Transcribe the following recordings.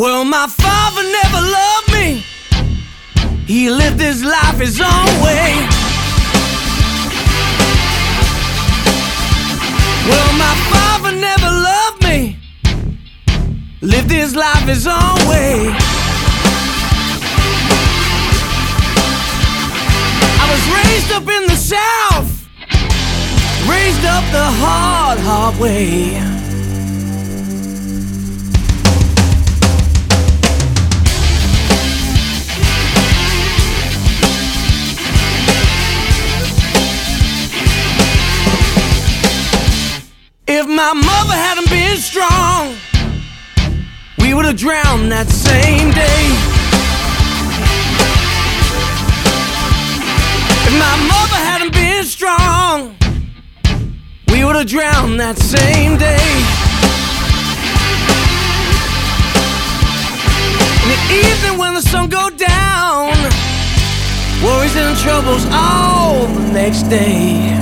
Well, my father never loved me. He lived his life his own way. Well, my father never loved me. Lived his life his own way. I was raised up in the South, raised up the hard, hard way. If my mother hadn't been strong, we would have drowned that same day. If my mother hadn't been strong, we would have drowned that same day. In the evening when the sun go down, worries and troubles all the next day.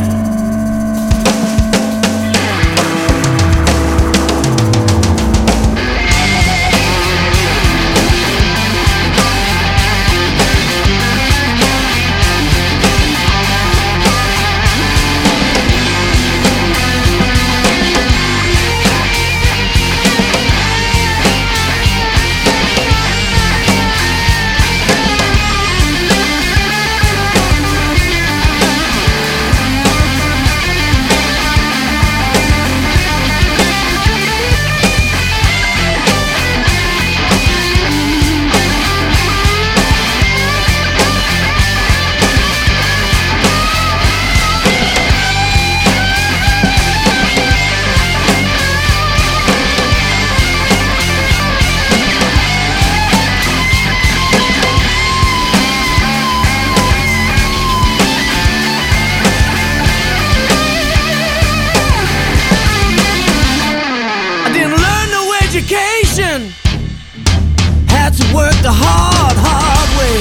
Education, had to work the hard, hard way.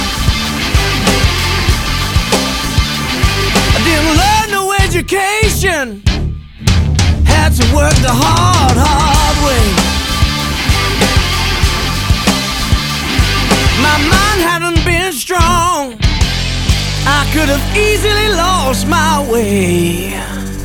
I didn't learn no education, had to work the hard, hard way. My mind hadn't been strong, I could have easily lost my way.